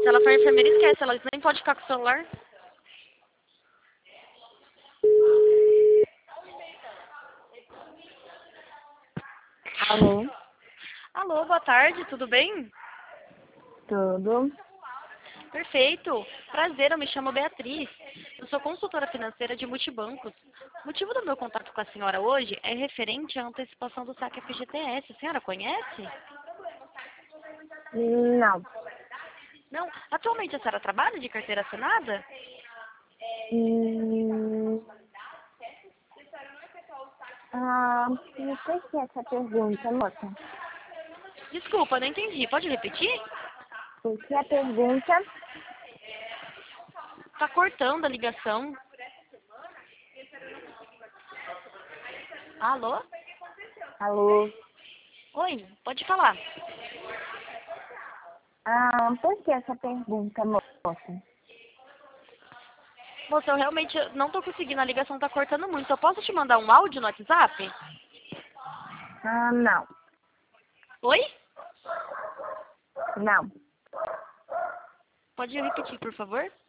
Se ela for enfermeira, esquece. Ela nem pode ficar com o celular. Alô? Alô, boa tarde, tudo bem? Tudo? Perfeito. Prazer, eu me chamo Beatriz. Eu sou consultora financeira de multibancos. O motivo do meu contato com a senhora hoje é referente à antecipação do saque FGTS. A senhora conhece? Não. Não? Atualmente a senhora trabalha de carteira assinada? Hum, não sei se é essa pergunta, moça. Desculpa, não entendi. Pode repetir? O que é a pergunta? Tá cortando a ligação. Alô? Alô? Oi, pode falar. Por que essa pergunta, moça? Moça, eu realmente não tô conseguindo, a ligação tá cortando muito. Eu posso te mandar um áudio no WhatsApp? Não. Oi? Não. Pode repetir, por favor?